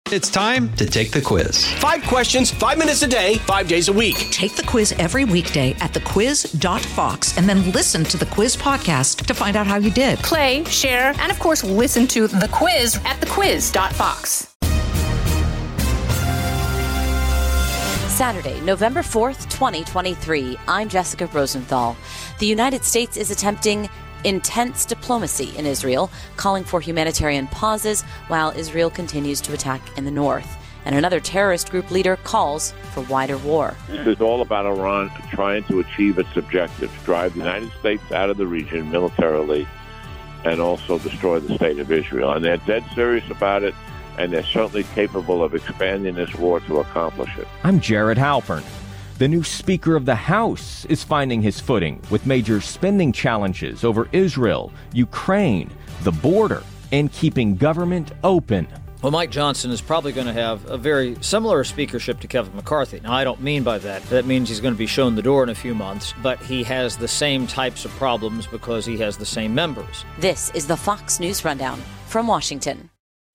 It's time to take the quiz. 5 questions, 5 minutes a day, 5 days a week. Take the quiz every weekday at thequiz.fox and then listen to the quiz podcast to find out how you did. Play, share, and of course, listen to The Quiz at thequiz.fox. Saturday, November 4th, 2023. I'm Jessica Rosenthal. The United States is attempting intense diplomacy in Israel, calling for humanitarian pauses while Israel continues to attack in the north. And another terrorist group leader calls for wider war. This is all about Iran trying to achieve its objective, drive the United States out of the region militarily and also destroy the state of Israel. And they're dead serious about it, and they're certainly capable of expanding this war to accomplish it. I'm Jared Halpern. The new Speaker of the House is finding his footing with major spending challenges over Israel, Ukraine, the border, and keeping government open. Well, Mike Johnson is probably going to have a very similar speakership to Kevin McCarthy. Now, I don't mean by that. That means he's going to be shown the door in a few months, but he has the same types of problems because he has the same members. This is the Fox News Rundown from Washington.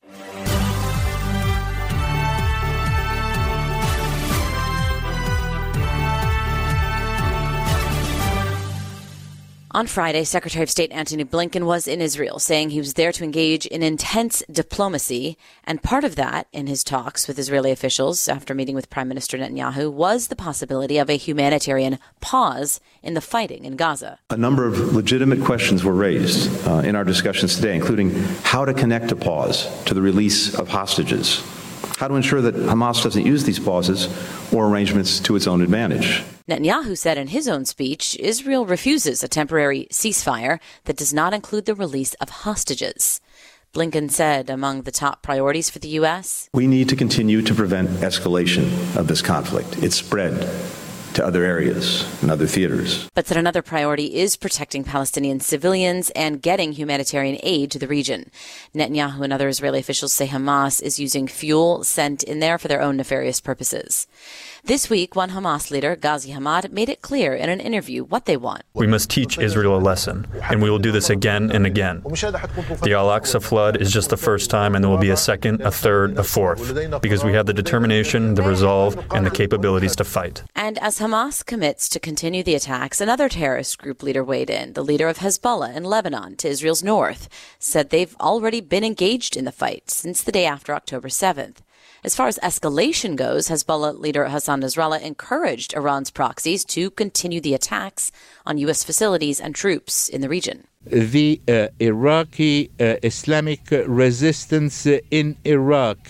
On Friday, Secretary of State Antony Blinken was in Israel, saying he was there to engage in intense diplomacy. And part of that, in his talks with Israeli officials after meeting with Prime Minister Netanyahu, was the possibility of a humanitarian pause in the fighting in Gaza. A number of legitimate questions were raised in our discussions today, including how to connect a pause to the release of hostages, how to ensure that Hamas doesn't use these pauses or arrangements to its own advantage. Netanyahu said in his own speech, Israel refuses a temporary ceasefire that does not include the release of hostages. Blinken said among the top priorities for the U.S., we need to continue to prevent escalation of this conflict. It's spread to other areas and other theaters. But said another priority is protecting Palestinian civilians and getting humanitarian aid to the region. Netanyahu and other Israeli officials say Hamas is using fuel sent in there for their own nefarious purposes. This week, one Hamas leader, Ghazi Hamad, made it clear in an interview what they want. We must teach Israel a lesson, and we will do this again and again. The Al-Aqsa flood is just the first time, and there will be a second, a third, a fourth, because we have the determination, the resolve, and the capabilities to fight. And as Hamas commits to continue the attacks, another terrorist group leader weighed in. The leader of Hezbollah in Lebanon, to Israel's north, said they've already been engaged in the fight since the day after October 7th. As far as escalation goes, Hezbollah leader Hassan Nasrallah encouraged Iran's proxies to continue the attacks on U.S. facilities and troops in the region. The Iraqi Islamic resistance in Iraq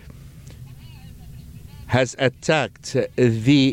has attacked the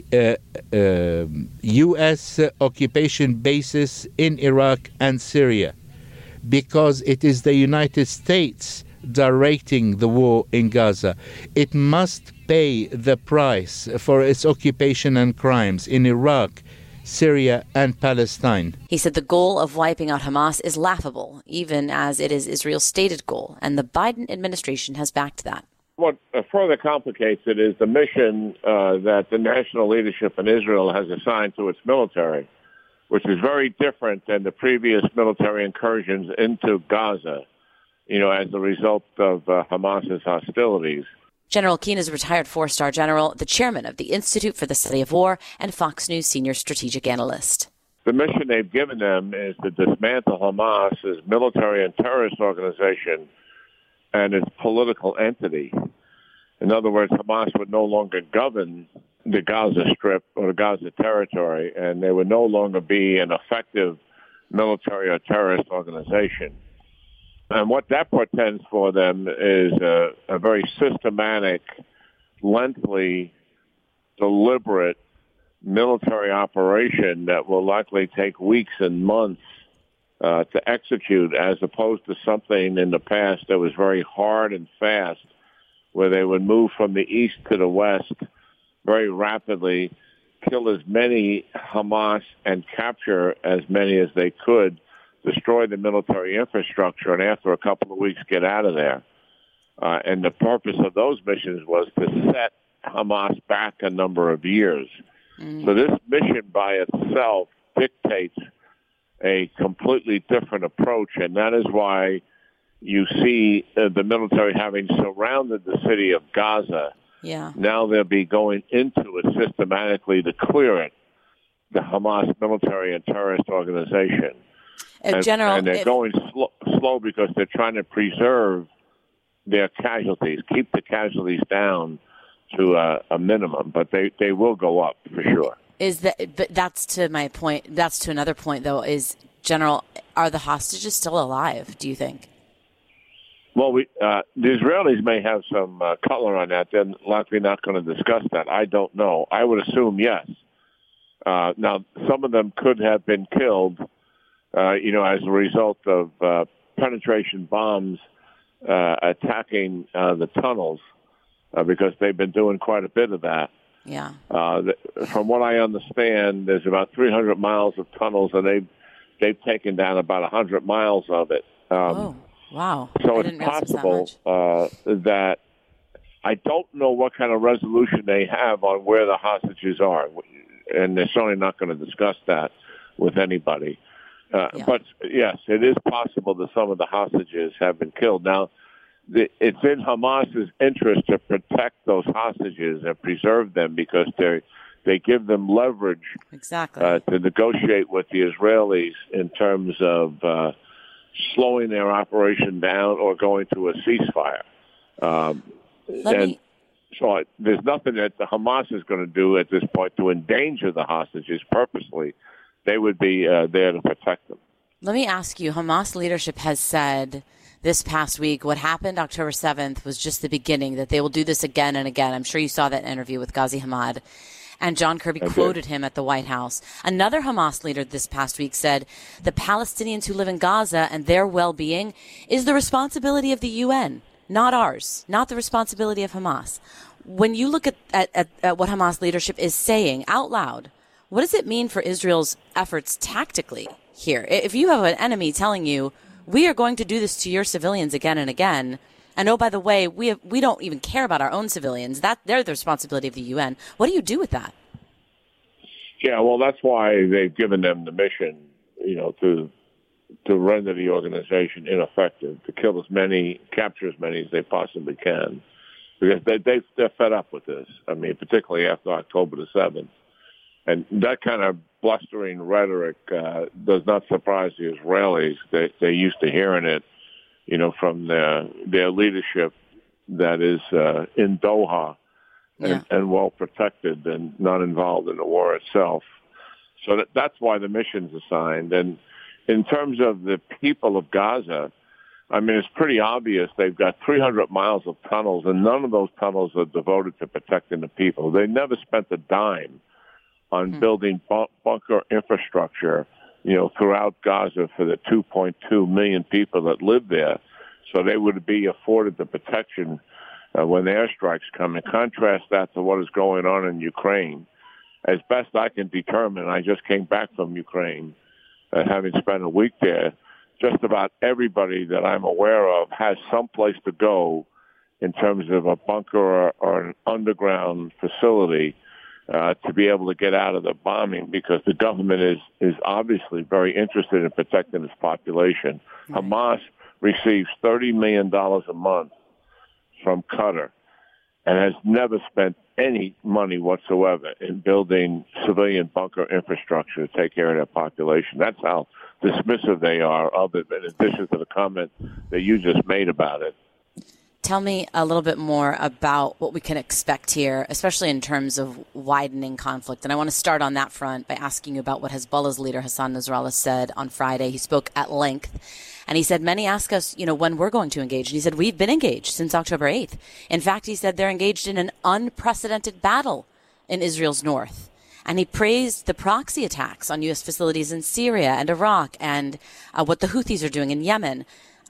U.S. occupation bases in Iraq and Syria because it is the United States directing the war in Gaza. It must pay the price for its occupation and crimes in Iraq, Syria, and Palestine. He said the goal of wiping out Hamas is laughable, even as it is Israel's stated goal, and the Biden administration has backed that. What further complicates it is the mission that the national leadership in Israel has assigned to its military, which is very different than the previous military incursions into Gaza, as a result of Hamas's hostilities. General Keane is a retired four-star general, the chairman of the Institute for the Study of War, and Fox News senior strategic analyst. The mission they've given them is to dismantle Hamas as military and terrorist organization and its political entity. In other words, Hamas would no longer govern the Gaza Strip or the Gaza territory, and they would no longer be an effective military or terrorist organization. And what that portends for them is a very systematic, lengthy, deliberate military operation that will likely take weeks and months to execute, as opposed to something in the past that was very hard and fast, where they would move from the east to the west very rapidly, kill as many Hamas and capture as many as they could, destroy the military infrastructure, and after a couple of weeks get out of there. And the purpose of those missions was to set Hamas back a number of years. So this mission by itself dictates a completely different approach, and that is why you see the military having surrounded the city of Gaza. Yeah. Now they'll be going into it systematically to clear it, the Hamas military and terrorist organization. General, and they're going slow because they're trying to preserve their casualties, keep the casualties down to a minimum, but they will go up for sure. But that's to my point. That's to another point, though. Is General, are the hostages still alive? Do you think? Well, the Israelis may have some color on that. They're likely not going to discuss that. I don't know. I would assume yes. Now, some of them could have been killed, as a result of penetration bombs attacking the tunnels, because they've been doing quite a bit of that. Yeah. From what I understand, there's about 300 miles of tunnels, and they've taken down about 100 miles of it. Oh, wow. So it's possible that I don't know what kind of resolution they have on where the hostages are, and they're certainly not going to discuss that with anybody. But, yes, it is possible that some of the hostages have been killed. Now, it's in Hamas's interest to protect those hostages and preserve them because they give them leverage to negotiate with the Israelis in terms of slowing their operation down or going to a ceasefire. So there's nothing that the Hamas is going to do at this point to endanger the hostages purposely. They would be there to protect them. Let me ask you, Hamas leadership has said this past week what happened October 7th was just the beginning, that they will do this again and again. I'm sure you saw that interview with Ghazi Hamad. And John Kirby quoted him at the White House. Another Hamas leader this past week said the Palestinians who live in Gaza and their well-being is the responsibility of the UN, not ours, not the responsibility of Hamas. When you look at what Hamas leadership is saying out loud, what does it mean for Israel's efforts tactically here? If you have an enemy telling you, we are going to do this to your civilians again and again, and oh, by the way, we don't even care about our own civilians. They're the responsibility of the UN. What do you do with that? Yeah, well, that's why they've given them the mission, to render the organization ineffective, to kill capture as many as they possibly can, because they're fed up with this. I mean, particularly after October the 7th. And that kind of blustering rhetoric does not surprise the Israelis. They're used to hearing it, from their leadership that is in Doha and well protected and not involved in the war itself. So that's why the mission's assigned. And in terms of the people of Gaza, I mean, it's pretty obvious they've got 300 miles of tunnels, and none of those tunnels are devoted to protecting the people. They never spent a dime on building bunker infrastructure, throughout Gaza for the 2.2 million people that live there, so they would be afforded the protection when the airstrikes come. And contrast that to what is going on in Ukraine. As best I can determine, I just came back from Ukraine, having spent a week there. Just about everybody that I'm aware of has some place to go in terms of a bunker or an underground facility to be able to get out of the bombing, because the government is obviously very interested in protecting its population. Right. Hamas receives $30 million a month from Qatar and has never spent any money whatsoever in building civilian bunker infrastructure to take care of their population. That's how dismissive they are of it, in addition to the comment that you just made about it. Tell me a little bit more about what we can expect here, especially in terms of widening conflict. And I want to start on that front by asking you about what Hezbollah's leader, Hassan Nasrallah, said on Friday. He spoke at length, and he said, many ask us, when we're going to engage. And he said, we've been engaged since October 8th. In fact, he said they're engaged in an unprecedented battle in Israel's north. And he praised the proxy attacks on U.S. facilities in Syria and Iraq and what the Houthis are doing in Yemen,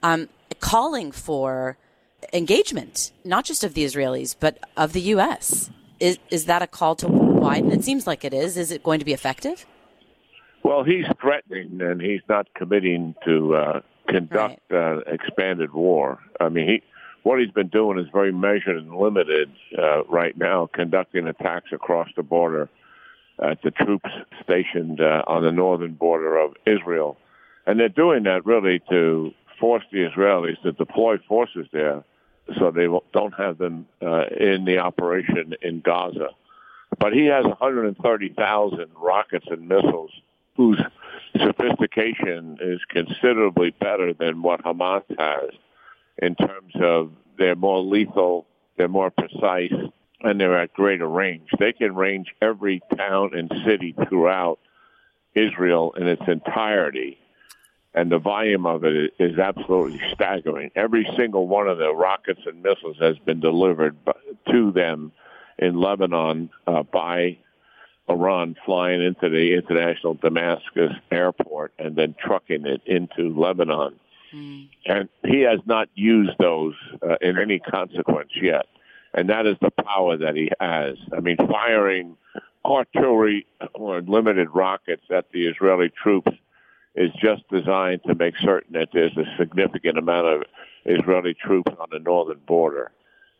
calling for engagement, not just of the Israelis, but of the U.S. Is that a call to widen? It seems like it is. Is it going to be effective? Well, he's threatening, and he's not committing to conduct expanded war. I mean, what he's been doing is very measured and limited right now, conducting attacks across the border to troops stationed on the northern border of Israel. And they're doing that really to forced the Israelis to deploy forces there so they don't have them in the operation in Gaza. But he has 130,000 rockets and missiles whose sophistication is considerably better than what Hamas has in terms of they're more lethal, they're more precise, and they're at greater range. They can range every town and city throughout Israel in its entirety, and the volume of it is absolutely staggering. Every single one of the rockets and missiles has been delivered to them in Lebanon by Iran, flying into the international Damascus airport and then trucking it into Lebanon. And he has not used those in any consequence yet. And that is the power that he has. I mean, firing artillery or limited rockets at the Israeli troops is just designed to make certain that there's a significant amount of Israeli troops on the northern border.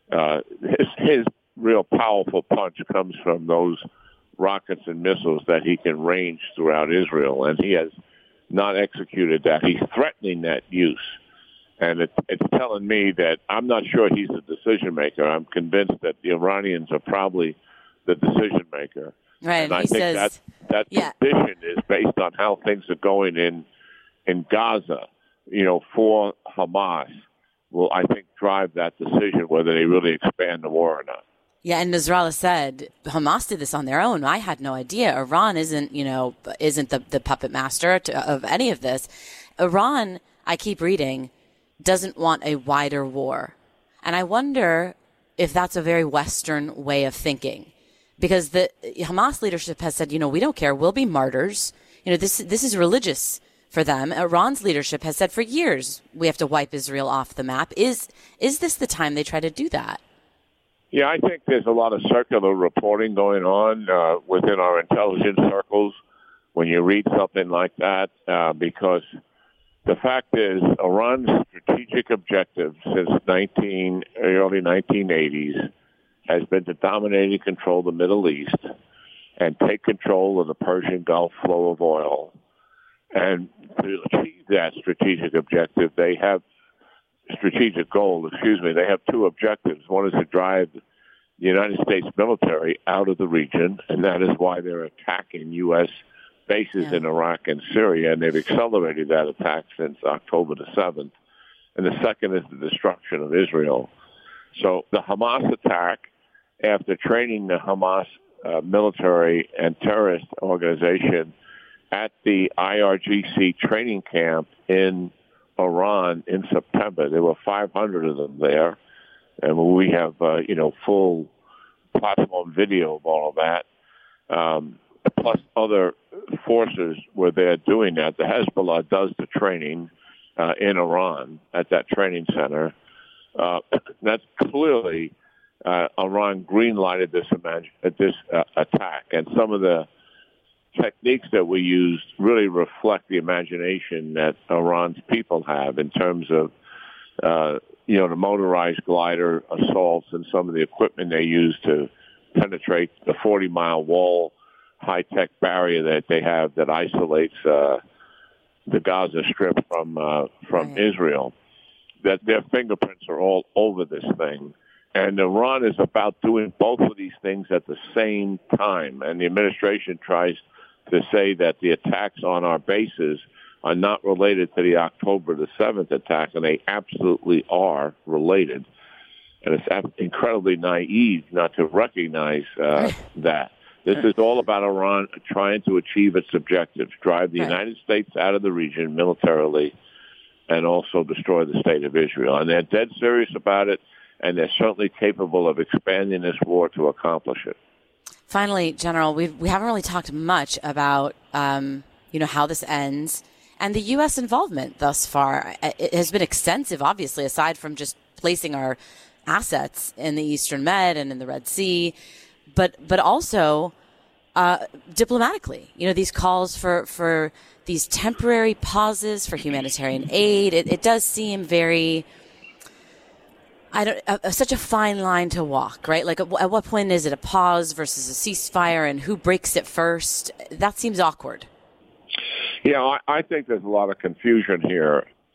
His real powerful punch comes from those rockets and missiles that he can range throughout Israel, and he has not executed that. He's threatening that use. And it's telling me that I'm not sure he's the decision maker. I'm convinced that the Iranians are probably the decision maker. Right, and I think that condition is based on how things are going in Gaza, for Hamas will, I think, drive that decision whether they really expand the war or not. Yeah, and Nasrallah said Hamas did this on their own. I had no idea. Iran isn't the puppet master of any of this. Iran, I keep reading, doesn't want a wider war. And I wonder if that's a very Western way of thinking. Because the Hamas leadership has said, we don't care. We'll be martyrs. This is religious for them. Iran's leadership has said for years, we have to wipe Israel off the map. Is this the time they try to do that? Yeah, I think there's a lot of circular reporting going on within our intelligence circles when you read something like that, because the fact is Iran's strategic objective since early 1980s has been to dominate and control the Middle East and take control of the Persian Gulf flow of oil. And to achieve that strategic objective, they have they have two objectives. One is to drive the United States military out of the region, and that is why they're attacking U.S. bases in Iraq and Syria, and they've accelerated that attack since October the 7th. And the second is the destruction of Israel. So the Hamas attack, after training the Hamas military and terrorist organization at the IRGC training camp in Iran in September. There were 500 of them there, and we have full platform video of all of that. Plus other forces were there doing that. The Hezbollah does the training in Iran at that training center. That's clearly Iran green-lighted this attack, and some of the techniques that we used really reflect the imagination that Iran's people have in terms of, the motorized glider assaults and some of the equipment they use to penetrate the 40-mile wall high-tech barrier that they have that isolates the Gaza Strip from Israel. That their fingerprints are all over this thing. And Iran is about doing both of these things at the same time. And the administration tries to say that the attacks on our bases are not related to the October the 7th attack, and they absolutely are related. And it's incredibly naive not to recognize that. This is all about Iran trying to achieve its objectives, drive the United States out of the region militarily, and also destroy the state of Israel. And they're dead serious about it, and they're certainly capable of expanding this war to accomplish it. Finally, General, we haven't really talked much about how this ends and the U.S. involvement thus far. It has been extensive, obviously, aside from just placing our assets in the Eastern Med and in the Red Sea, but also diplomatically. These calls for these temporary pauses for humanitarian aid. It does seem very. Such a fine line to walk, right? Like, at what point is it a pause versus a ceasefire, and who breaks it first? That seems awkward. Yeah, I think there's a lot of confusion here.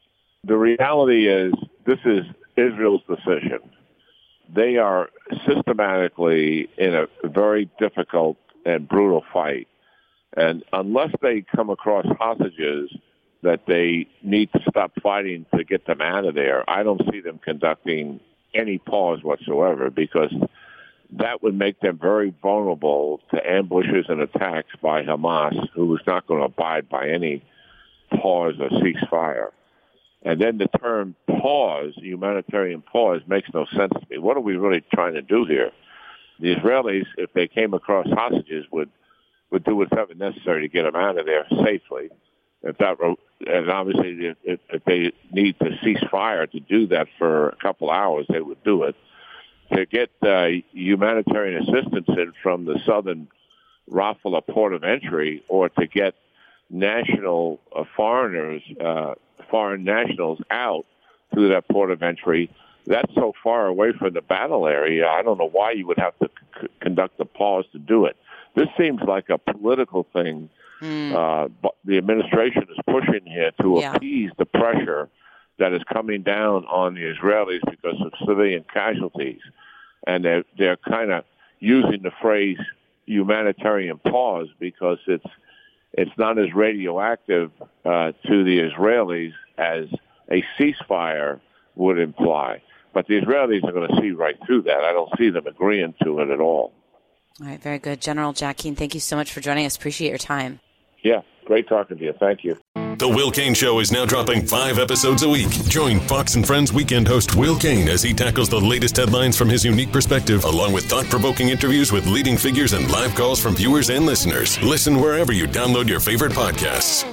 The reality is this is Israel's decision. They are systematically in a very difficult and brutal fight. And unless they come across hostages that they need to stop fighting to get them out of there, I don't see them conducting any pause whatsoever, because that would make them very vulnerable to ambushes and attacks by Hamas, who is not going to abide by any pause or ceasefire. And then the term pause, humanitarian pause, makes no sense to me. What are we really trying to do here? The Israelis, if they came across hostages, would do whatever necessary to get them out of there safely. And obviously, if they need to cease fire to do that for a couple hours, they would do it. To get humanitarian assistance in from the southern Rafah port of entry, or to get national foreigners, foreign nationals out through that port of entry, that's so far away from the battle area, I don't know why you would have to conduct a pause to do it. This seems like a political thing. But the administration is pushing here to appease the pressure that is coming down on the Israelis because of civilian casualties. And they're kind of using the phrase humanitarian pause because it's not as radioactive to the Israelis as a ceasefire would imply. But the Israelis are going to see right through that. I don't see them agreeing to it at all. All right, very good. General Jack Keane, thank you so much for joining us. Appreciate your time. Yeah, great talking to you. Thank you. The Will Cain Show is now dropping 5 episodes a week. Join Fox and Friends weekend host Will Cain as he tackles the latest headlines from his unique perspective, along with thought-provoking interviews with leading figures and live calls from viewers and listeners. Listen wherever you download your favorite podcasts.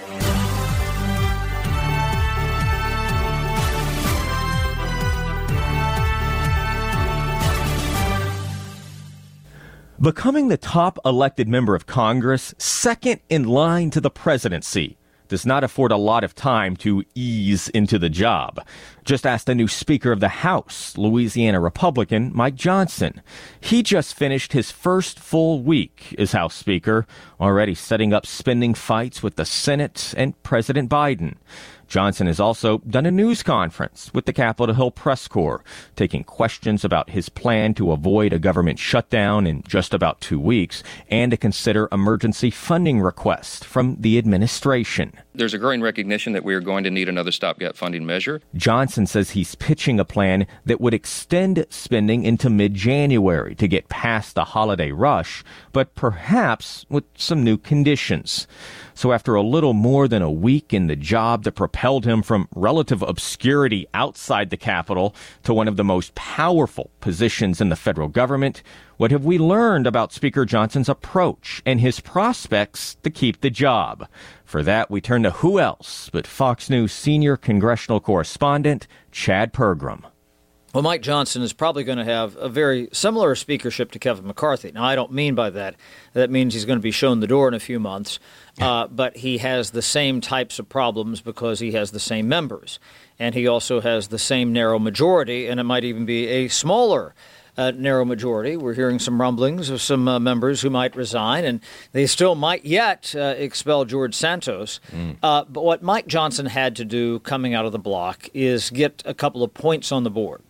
Becoming the top elected member of Congress, second in line to the presidency, does not afford a lot of time to ease into the job. Just ask the new Speaker of the House, Louisiana Republican Mike Johnson. He just finished his first full week as House Speaker, already setting up spending fights with the Senate and President Biden. Johnson has also done a news conference with the Capitol Hill Press Corps, taking questions about his plan to avoid a government shutdown in just about 2 weeks and to consider emergency funding requests from the administration. There's a growing recognition that we are going to need another stopgap funding measure. Johnson says he's pitching a plan that would extend spending into mid-January to get past the holiday rush, but perhaps with some new conditions. So after a little more than a week in the job that propelled him from relative obscurity outside the Capitol to one of the most powerful positions in the federal government, what have we learned about Speaker Johnson's approach and his prospects to keep the job? For that, we turn to who else but Fox News senior congressional correspondent Chad Pergram. Well, Mike Johnson is probably going to have a very similar speakership to Kevin McCarthy. Now, I don't mean by that means he's going to be shown the door in a few months, but he has the same types of problems because he has the same members. And he also has the same narrow majority, and it might even be a smaller narrow majority. We're hearing some rumblings of some members who might resign, and they still might yet expel George Santos. But what Mike Johnson had to do coming out of the block is get a couple of points on the board.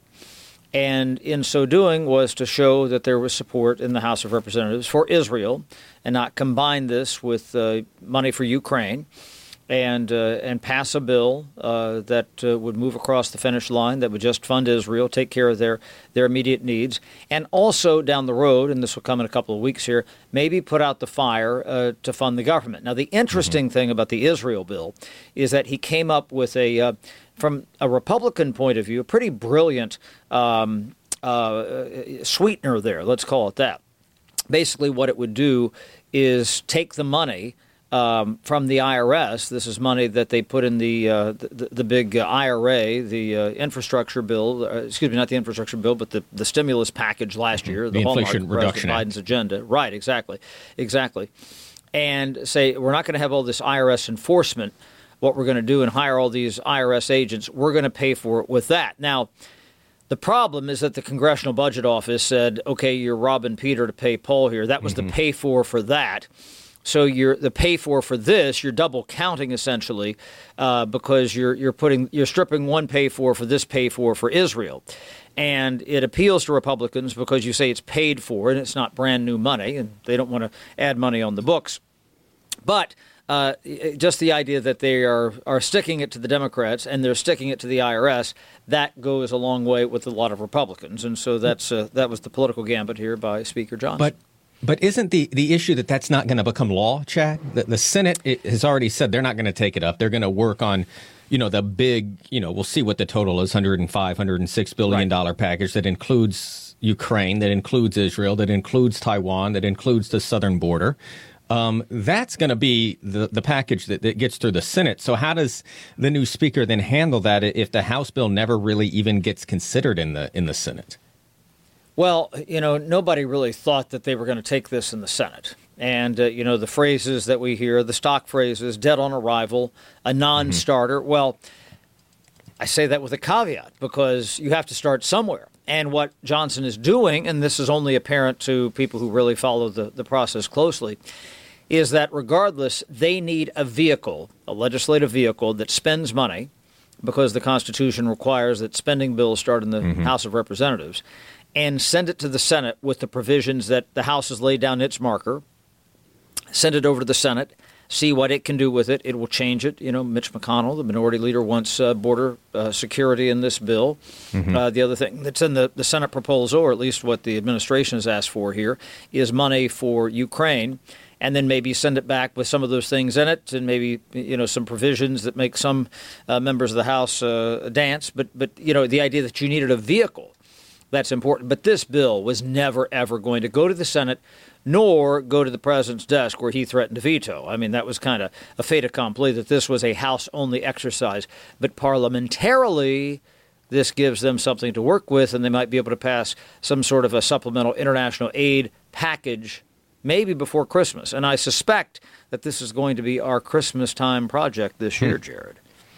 And in so doing was to show that there was support in the House of Representatives for Israel and not combine this with money for Ukraine and pass a bill that would move across the finish line that would just fund Israel, take care of their immediate needs, and also down the road, and this will come in a couple of weeks here, maybe put out the fire to fund the government. Now, the interesting thing about the Israel bill is that he came up with from a Republican point of view, a pretty brilliant sweetener there, let's call it that. Basically, what it would do is take the money from the IRS. This is money that they put in the big IRA, the infrastructure bill. Excuse me, not the infrastructure bill, but the stimulus package last year, the Inflation Reduction Act. Biden's agenda. Right, exactly. And say we're not going to have all this IRS enforcement. What we're going to do and hire all these IRS agents, we're going to pay for it with that. Now, the problem is that the Congressional Budget Office said, okay, you're robbing Peter to pay Paul here. That was the pay for that. So the pay for this, you're double counting essentially, because you're stripping one pay for this pay for Israel. And it appeals to Republicans because you say it's paid for and it's not brand new money, and they don't want to add money on the books. But just the idea that they are sticking it to the Democrats and they're sticking it to the IRS, that goes a long way with a lot of Republicans. And so that was the political gambit here by Speaker Johnson. But isn't the issue that that's not going to become law, Chad? The Senate has already said they're not going to take it up. They're going to work on, the big, we'll see what the total is, $106 billion package that includes Ukraine, that includes Israel, that includes Taiwan, that includes the southern border. That's going to be the package that gets through the Senate. So how does the new speaker then handle that if the House bill never really even gets considered in the Senate? Well, nobody really thought that they were going to take this in the Senate. And, the phrases that we hear, the stock phrases, dead on arrival, a non-starter. Mm-hmm. Well, I say that with a caveat because you have to start somewhere. And what Johnson is doing, and this is only apparent to people who really follow the process closely, is that regardless, they need a vehicle, a legislative vehicle that spends money, because the Constitution requires that spending bills start in the House of Representatives, and send it to the Senate with the provisions that the House has laid down its marker, send it over to the Senate, see what it can do with it. It will change it. Mitch McConnell, the minority leader, wants border security in this bill. The other thing that's in the Senate proposal, or at least what the administration has asked for here, is money for Ukraine, and then maybe send it back with some of those things in it, and maybe some provisions that make some members of the House dance. But the idea that you needed a vehicle, that's important. But this bill was never, ever going to go to the Senate, nor go to the president's desk where he threatened to veto. I mean, that was kind of a fait accompli, that this was a House-only exercise. But parliamentarily, this gives them something to work with, and they might be able to pass some sort of a supplemental international aid package maybe before Christmas. And I suspect that this is going to be our Christmas time project this year, Jared.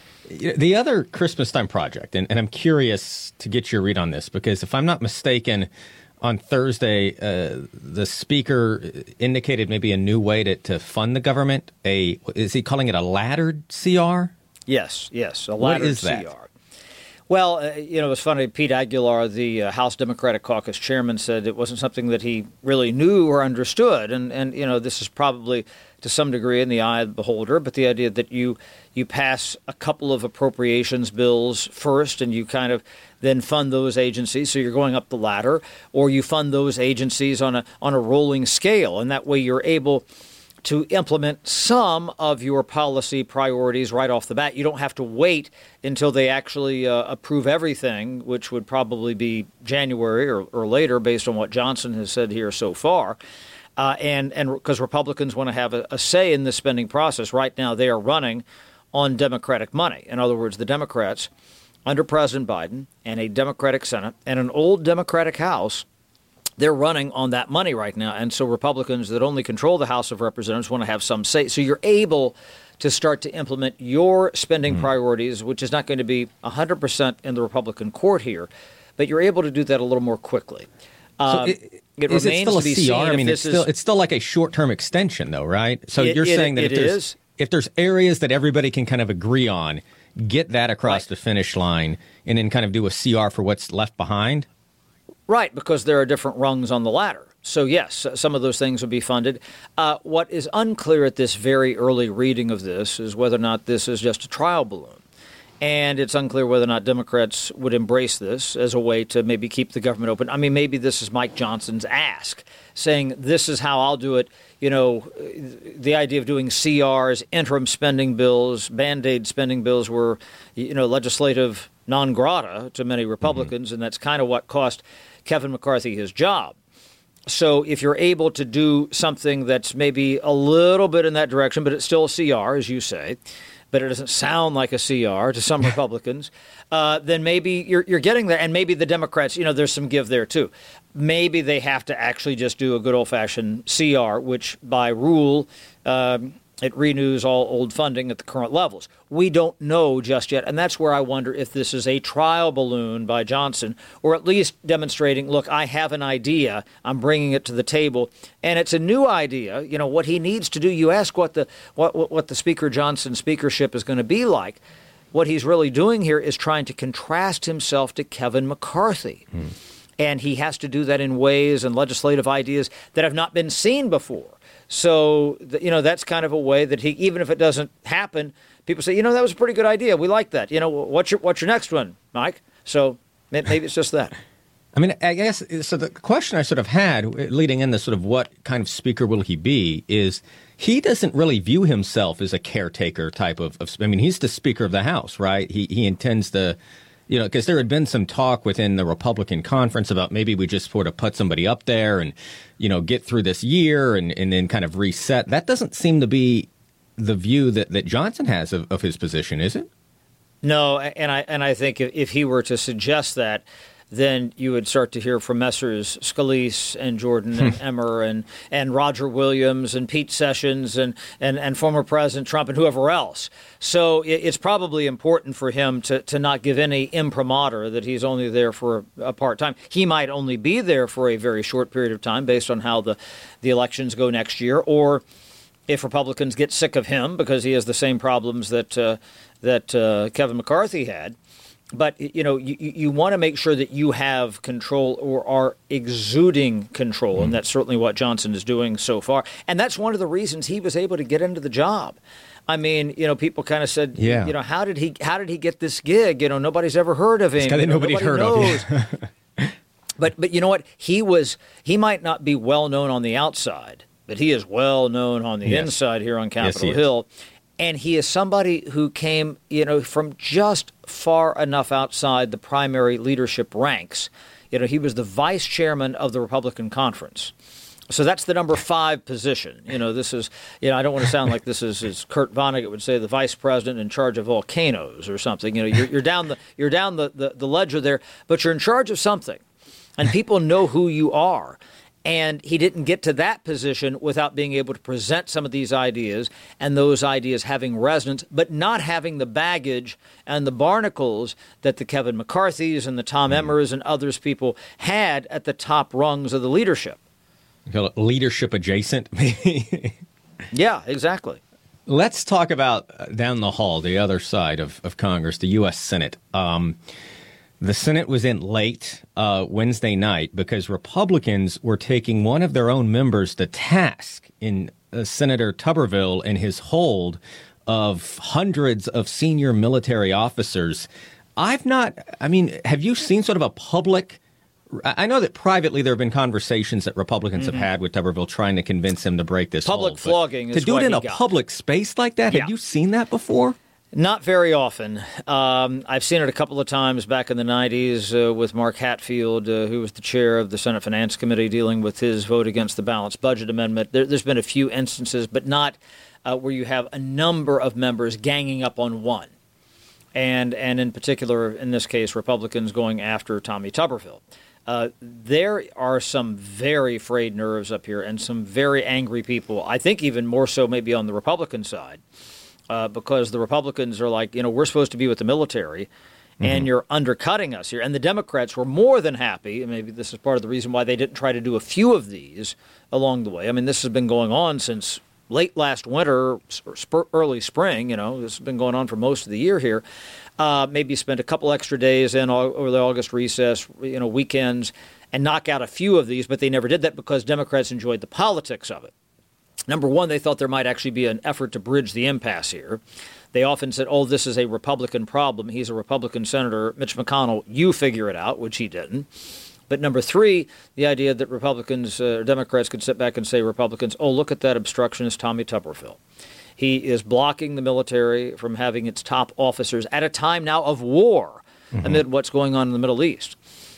The other Christmas time project, and I'm curious to get your read on this, because if I'm not mistaken, on Thursday, the speaker indicated maybe a new way to fund the government. Is he calling it a laddered CR? Yes, a laddered what is CR. That? Well, it was funny. Pete Aguilar, the House Democratic Caucus chairman, said it wasn't something that he really knew or understood. And this is probably to some degree in the eye of the beholder. But the idea that you pass a couple of appropriations bills first and you kind of then fund those agencies. So you're going up the ladder, or you fund those agencies on a rolling scale. And that way you're able to implement some of your policy priorities right off the bat. You don't have to wait until they actually approve everything, which would probably be January or later based on what Johnson has said here so far. And because Republicans want to have a say in the spending process. Right now they are running on Democratic money. In other words, the Democrats under President Biden and a Democratic Senate and an old Democratic House, they're running on that money right now. And so Republicans that only control the House of Representatives want to have some say. So you're able to start to implement your spending priorities, which is not going to be 100% in the Republican court here, but you're able to do that a little more quickly. Is it still a CR? I mean, it's still like a short-term extension, though, right? So you're saying that if there's areas that everybody can kind of agree on, get that across the finish line, and then kind of do a CR for what's left behind? Right, because there are different rungs on the ladder. So, yes, some of those things will be funded. What is unclear at this very early reading of this is whether or not this is just a trial balloon. And it's unclear whether or not Democrats would embrace this as a way to maybe keep the government open. I mean, maybe this is Mike Johnson's ask, saying this is how I'll do it. The idea of doing CRs, interim spending bills, Band-Aid spending bills were, legislative non grata to many Republicans, and that's kind of what cost Kevin McCarthy his job. So if you're able to do something that's maybe a little bit in that direction, but it's still a CR, as you say, but it doesn't sound like a CR to some Republicans, then maybe you're getting there. And maybe the Democrats, there's some give there, too. Maybe they have to actually just do a good old-fashioned CR, which by rule It renews all old funding at the current levels. We don't know just yet, and that's where I wonder if this is a trial balloon by Johnson, or at least demonstrating, look, I have an idea, I'm bringing it to the table, and it's a new idea. You know, what he needs to do, you ask what the Speaker Johnson speakership is going to be like. What he's really doing here is trying to contrast himself to Kevin McCarthy. And he has to do that in ways and legislative ideas that have not been seen before. So, that's kind of a way that he, even if it doesn't happen, people say, that was a pretty good idea. We like that. What's your next one, Mike? So maybe it's just that. I mean, I guess, so the question I sort of had leading into sort of what kind of speaker will he be is he doesn't really view himself as a caretaker type of I mean, he's the Speaker of the House, right? He intends to, because there had been some talk within the Republican conference about maybe we just sort of put somebody up there and, get through this year and then kind of reset. That doesn't seem to be the view that Johnson has of his position, is it? No, and I think if he were to suggest that, then you would start to hear from Messrs. Scalise and Jordan and Emmer and Roger Williams and Pete Sessions and former President Trump and whoever else. So it's probably important for him to not give any imprimatur that he's only there for a part-time. He might only be there for a very short period of time based on how the elections go next year, or if Republicans get sick of him because he has the same problems that Kevin McCarthy had. But, you want to make sure that you have control or are exuding control, and that's certainly what Johnson is doing so far. And that's one of the reasons he was able to get into the job. I mean, people kind of said, how did he get this gig? Nobody's ever heard of him. Nobody heard knows. of him. But you know what? He might not be well known on the outside, but he is well known on the inside here on Capitol Hill. And he is somebody who came, from just far enough outside the primary leadership ranks. He was the vice chairman of the Republican Conference. So that's the number 5 position. This is, I don't want to sound like this is, as Kurt Vonnegut would say, the vice president in charge of volcanoes or something. You're down the ledger there, but you're in charge of something, and people know who you are. And he didn't get to that position without being able to present some of these ideas, and those ideas having resonance, but not having the baggage and the barnacles that the Kevin McCarthys and the Tom Emmers and others people had at the top rungs of the leadership. Leadership adjacent, maybe. Yeah, exactly. Let's talk about down the hall, the other side of Congress, the U.S. Senate. The Senate was in late Wednesday night because Republicans were taking one of their own members to task in Senator Tuberville and his hold of hundreds of senior military officers. Have you seen sort of a public? I know that privately there have been conversations that Republicans have had with Tuberville trying to convince him to break this public hold. Flogging is to do what it in he a got. Public space like that? Have you seen that before? Not very often. I've seen it a couple of times back in the 90s with Mark Hatfield, who was the chair of the Senate Finance Committee dealing with his vote against the balanced budget amendment. There's been a few instances, but not where you have a number of members ganging up on one. And in particular, in this case, Republicans going after Tommy Tuberville. There are some very frayed nerves up here and some very angry people, I think even more so maybe on the Republican side. Because the Republicans are like, we're supposed to be with the military, and you're undercutting us here. And the Democrats were more than happy, and maybe this is part of the reason why they didn't try to do a few of these along the way. I mean, this has been going on since late last winter, or early spring. This has been going on for most of the year here. Maybe spend a couple extra days over the August recess, weekends, and knock out a few of these, but they never did that because Democrats enjoyed the politics of it. Number one, they thought there might actually be an effort to bridge the impasse here. They often said, this is a Republican problem. He's a Republican senator. Mitch McConnell, you figure it out, which he didn't. But number 3, the idea that Republicans or Democrats could sit back and say, Republicans, look at that obstructionist Tommy Tuberville. He is blocking the military from having its top officers at a time now of war amid what's going on in the Middle East.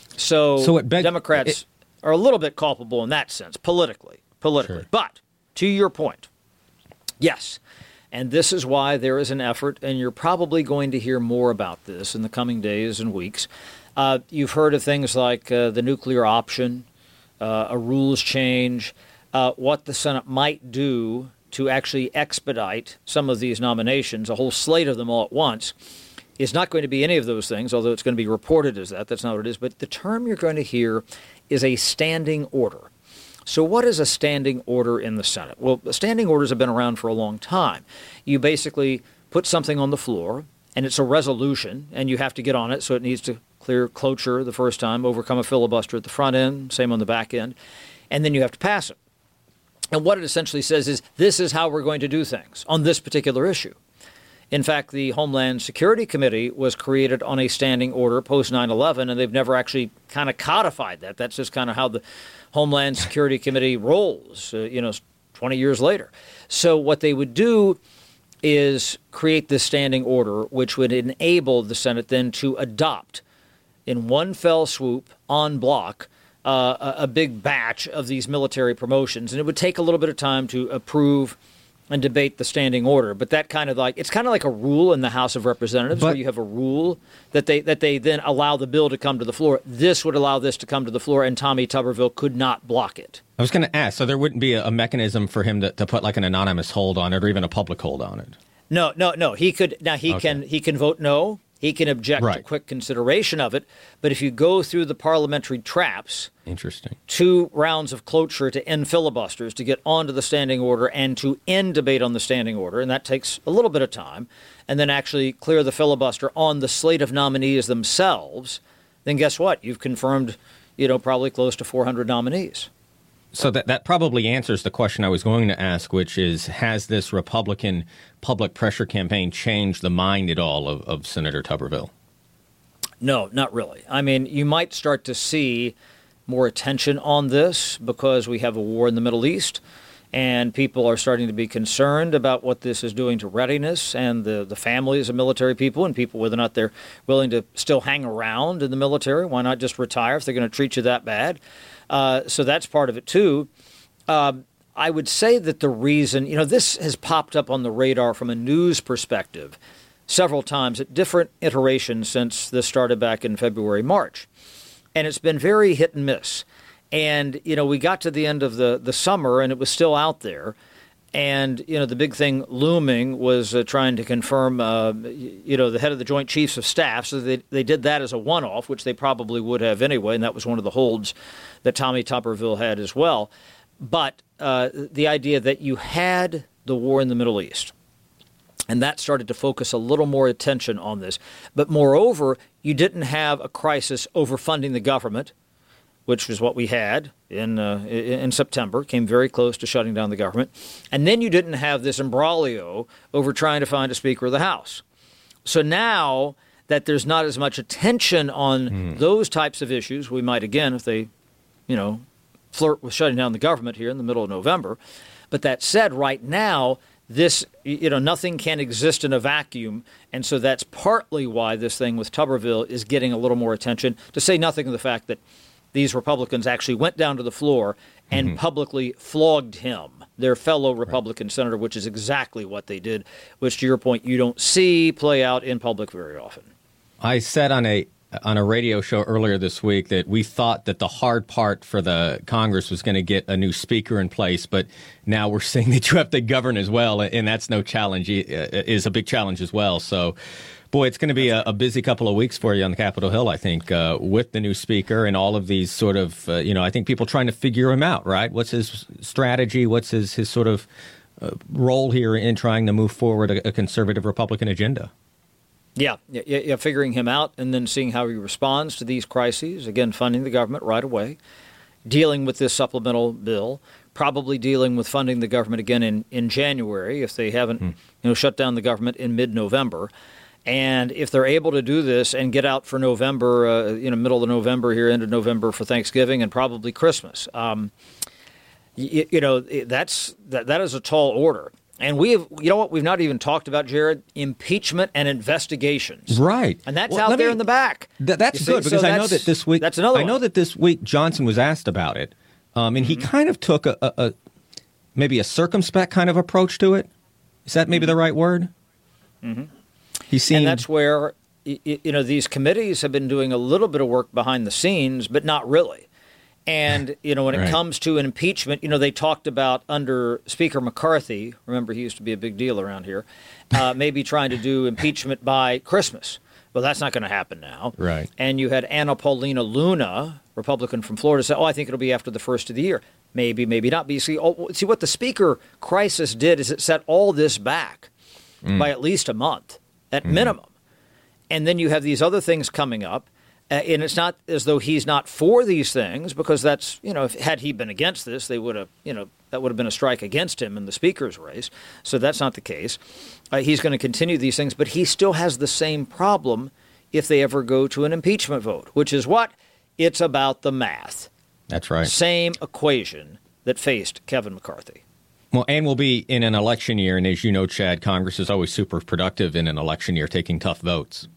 So Democrats are a little bit culpable in that sense, politically. Sure. But to your point, yes, and this is why there is an effort, and you're probably going to hear more about this in the coming days and weeks. You've heard of things like the nuclear option, a rules change, what the Senate might do to actually expedite some of these nominations, a whole slate of them all at once, is not going to be any of those things, although it's going to be reported as that. That's not what it is. But the term you're going to hear is a standing order. So what is a standing order in the Senate? Well, standing orders have been around for a long time. You basically put something on the floor, and it's a resolution, and you have to get on it, so it needs to clear cloture the first time, overcome a filibuster at the front end, same on the back end, and then you have to pass it. And what it essentially says is, this is how we're going to do things on this particular issue. In fact, the Homeland Security Committee was created on a standing order post 9/11, and they've never actually kind of codified that. That's just kind of how the Homeland Security Committee rolls, 20 years later. So what they would do is create this standing order, which would enable the Senate then to adopt in one fell swoop, en bloc, a big batch of these military promotions. And it would take a little bit of time to approve and debate the standing order, but that kind of it's kind of like a rule in the House of Representatives, where you have a rule that they then allow the bill to come to the floor. This would allow this to come to the floor, and Tommy Tuberville could not block it. I was going to ask, so there wouldn't be a mechanism for him to put like an anonymous hold on it, or even a public hold on it? No. He could now. He can vote no. He can object to quick consideration of it. But if you go through the parliamentary traps, interesting, 2 rounds of cloture to end filibusters, to get onto the standing order and to end debate on the standing order, and that takes a little bit of time, and then actually clear the filibuster on the slate of nominees themselves, then guess what? You've confirmed, probably close to 400 nominees. So that probably answers the question I was going to ask, which is, has this Republican public pressure campaign changed the mind at all of Senator Tuberville? No, not really. I mean, you might start to see more attention on this because we have a war in the Middle East, and people are starting to be concerned about what this is doing to readiness and the families of military people, and people whether or not they're willing to still hang around in the military. Why not just retire if they're going to treat you that bad? So that's part of it, too. I would say that the reason, this has popped up on the radar from a news perspective several times at different iterations since this started back in February, March. And it's been very hit and miss. And, we got to the end of the summer and it was still out there. And, the big thing looming was trying to confirm, the head of the Joint Chiefs of Staff. So they did that as a one-off, which they probably would have anyway. And that was one of the holds that Tommy Tuberville had as well. But the idea that you had the war in the Middle East, and that started to focus a little more attention on this. But moreover, you didn't have a crisis over funding the government, which was what we had in September, came very close to shutting down the government. And then you didn't have this imbroglio over trying to find a Speaker of the House. So now that there's not as much attention on those types of issues, we might again, if they, flirt with shutting down the government here in the middle of November. But that said, right now, this, nothing can exist in a vacuum. And so that's partly why this thing with Tuberville is getting a little more attention, to say nothing of the fact that these Republicans actually went down to the floor and publicly flogged him, their fellow Republican senator, which is exactly what they did, which, to your point, you don't see play out in public very often. I said on a radio show earlier this week that we thought that the hard part for the Congress was going to get a new speaker in place, but now we're seeing that you have to govern as well, and that's no challenge, is a big challenge as well. So, boy, it's going to be a busy couple of weeks for you on the Capitol Hill, I think, with the new speaker and all of these sort of, I think people trying to figure him out, right? What's his strategy? What's his sort of role here in trying to move forward a conservative Republican agenda? Yeah, figuring him out and then seeing how he responds to these crises. Again, funding the government right away, dealing with this supplemental bill, probably dealing with funding the government again in January if they haven't shut down the government in mid-November. And if they're able to do this and get out for November, middle of November here, end of November for Thanksgiving and probably Christmas, that is a tall order. And we've not even talked about, Jared, impeachment and investigations. Right. And that's out there in the back. That's good, because I know that this week, that's another one. I know that this week Johnson was asked about it. And he kind of took maybe a circumspect kind of approach to it. Is that maybe the right word? Mm-hmm. And that's where, these committees have been doing a little bit of work behind the scenes, but not really. And, when it comes to an impeachment, they talked about under Speaker McCarthy, remember he used to be a big deal around here, maybe trying to do impeachment by Christmas. Well, that's not going to happen now. Right. And you had Anna Paulina Luna, Republican from Florida, say, I think it'll be after the first of the year. Maybe, maybe not. But you see, what the Speaker crisis did is it set all this back by at least a month at minimum. And then you have these other things coming up. And it's not as though he's not for these things, because that's, had he been against this, they would have, that would have been a strike against him in the speaker's race. So that's not the case. He's going to continue these things, but he still has the same problem if they ever go to an impeachment vote, which is what? It's about the math. That's right. Same equation that faced Kevin McCarthy. Well, and we'll be in an election year. And as you know, Chad, Congress is always super productive in an election year, taking tough votes.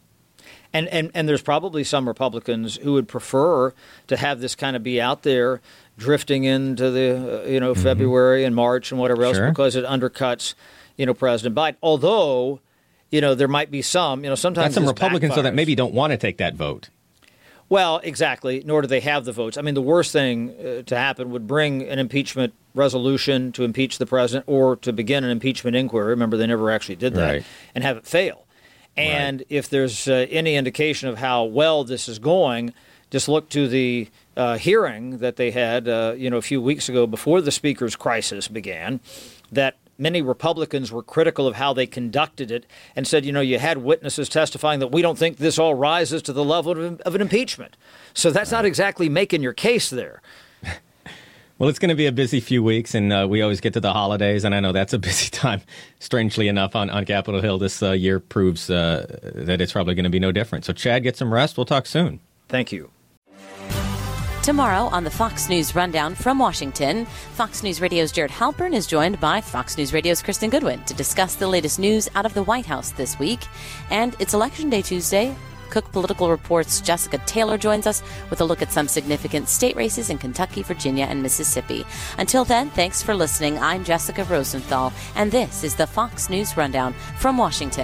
And there's probably some Republicans who would prefer to have this kind of be out there drifting into the, February and March and whatever else, because it undercuts, President Biden. Although, there might be some, sometimes that's some Republicans that maybe don't want to take that vote. Well, exactly. Nor do they have the votes. I mean, the worst thing to happen would bring an impeachment resolution to impeach the president or to begin an impeachment inquiry. Remember, they never actually did that, and have it fail. And if there's any indication of how well this is going, just look to the hearing that they had, a few weeks ago before the Speaker's crisis began, that many Republicans were critical of how they conducted it and said, you had witnesses testifying that we don't think this all rises to the level of an impeachment. So that's not exactly making your case there. Well, it's going to be a busy few weeks, and we always get to the holidays, and I know that's a busy time. Strangely enough, on Capitol Hill this year proves that it's probably going to be no different. So, Chad, get some rest. We'll talk soon. Thank you. Tomorrow on the Fox News Rundown from Washington, Fox News Radio's Jared Halpern is joined by Fox News Radio's Kristen Goodwin to discuss the latest news out of the White House this week. And it's Election Day Tuesday. Cook Political Report's Jessica Taylor joins us with a look at some significant state races in Kentucky, Virginia, and Mississippi. Until then, thanks for listening. I'm Jessica Rosenthal, and this is the Fox News Rundown from Washington.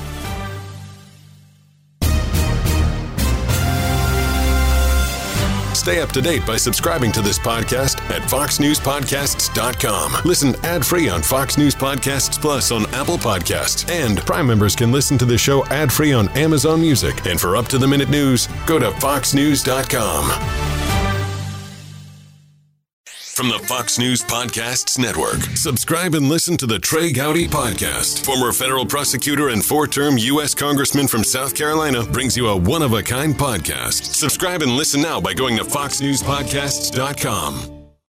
Stay up to date by subscribing to this podcast at foxnewspodcasts.com. Listen ad-free on Fox News Podcasts Plus on Apple Podcasts. And Prime members can listen to the show ad-free on Amazon Music. And for up-to-the-minute news, go to foxnews.com. From the Fox News Podcasts Network, subscribe and listen to the Trey Gowdy Podcast. Former federal prosecutor and four-term U.S. Congressman from South Carolina brings you a one-of-a-kind podcast. Subscribe and listen now by going to foxnewspodcasts.com.